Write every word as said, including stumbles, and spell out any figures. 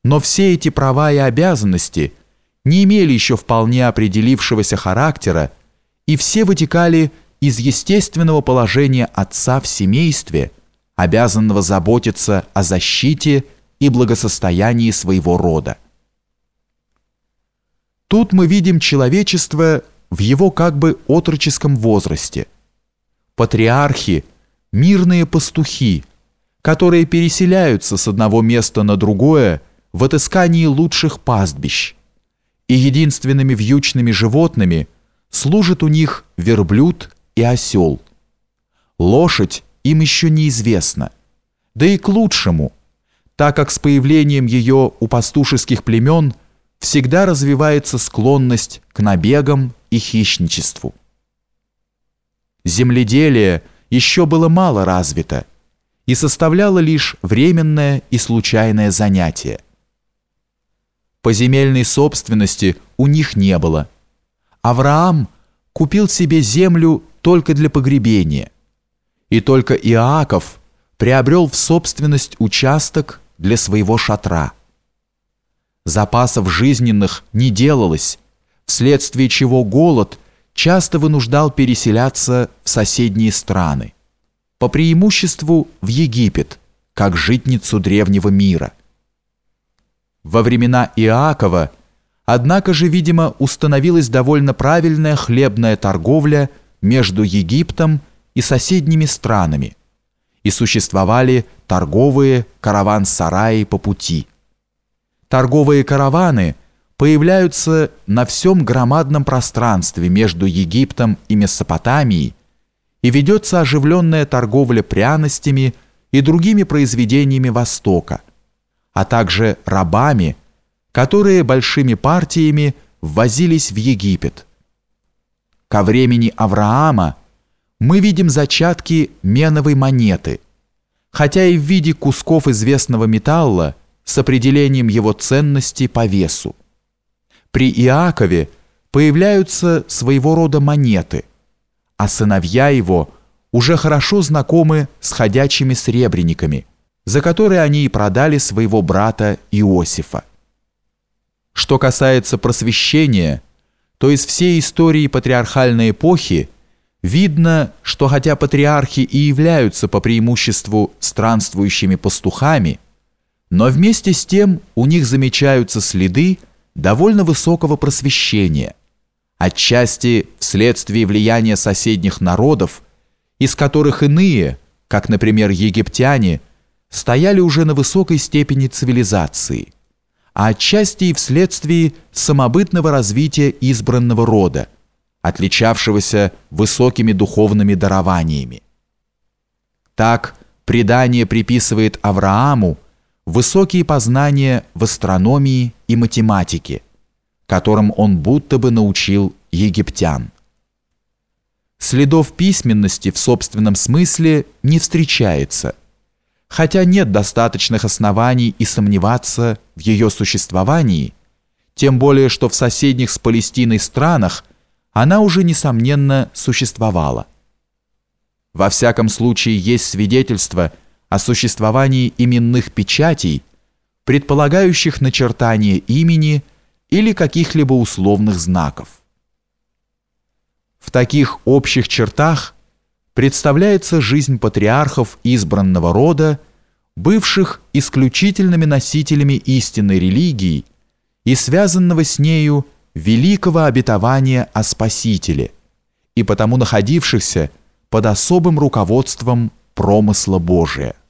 Но все эти права и обязанности не имели еще вполне определившегося характера, и все вытекали из естественного положения отца в семействе, обязанного заботиться о защите и благосостоянии своего рода. Тут мы видим человечество в его как бы отроческом возрасте. Патриархи – мирные пастухи, которые переселяются с одного места на другое в отыскании лучших пастбищ, и единственными вьючными животными служат у них верблюд и осел. Лошадь им еще неизвестна, да и к лучшему, так как с появлением ее у пастушеских племен всегда развивается склонность к набегам и хищничеству. Земледелие еще было мало развито и составляло лишь временное и случайное занятие. Поземельной собственности у них не было. Авраам купил себе землю только для погребения, и только Иаков приобрел в собственность участок для своего шатра. Запасов жизненных не делалось, вследствие чего голод часто вынуждал переселяться в соседние страны, по преимуществу в Египет, как житницу древнего мира. Во времена Иакова, однако же, видимо, установилась довольно правильная хлебная торговля между Египтом и соседними странами, и существовали торговые караван-сараи по пути. Торговые караваны появляются на всем громадном пространстве между Египтом и Месопотамией, и ведется оживленная торговля пряностями и другими произведениями Востока, а также рабами, которые большими партиями ввозились в Египет. Ко времени Авраама мы видим зачатки меновой монеты, хотя и в виде кусков известного металла с определением его ценности по весу. При Иакове появляются своего рода монеты, а сыновья его уже хорошо знакомы с ходячими сребрениками, за которые они и продали своего брата Иосифа. Что касается просвещения, то из всей истории патриархальной эпохи видно, что хотя патриархи и являются по преимуществу странствующими пастухами, но вместе с тем у них замечаются следы довольно высокого просвещения, отчасти вследствие влияния соседних народов, из которых иные, как, например, египтяне, стояли уже на высокой степени цивилизации, а отчасти и вследствие самобытного развития избранного рода, отличавшегося высокими духовными дарованиями. Так, предание приписывает Аврааму высокие познания в астрономии и математике, которым он будто бы научил египтян. Следов письменности в собственном смысле не встречается, хотя нет достаточных оснований и сомневаться в ее существовании, тем более что в соседних с Палестиной странах она уже, несомненно, существовала. Во всяком случае, есть свидетельство о существовании именных печатей, предполагающих начертание имени или каких-либо условных знаков. В таких общих чертах представляется жизнь патриархов избранного рода, бывших исключительными носителями истинной религии и связанного с нею великого обетования о Спасителе, и потому находившихся под особым руководством промысла Божия.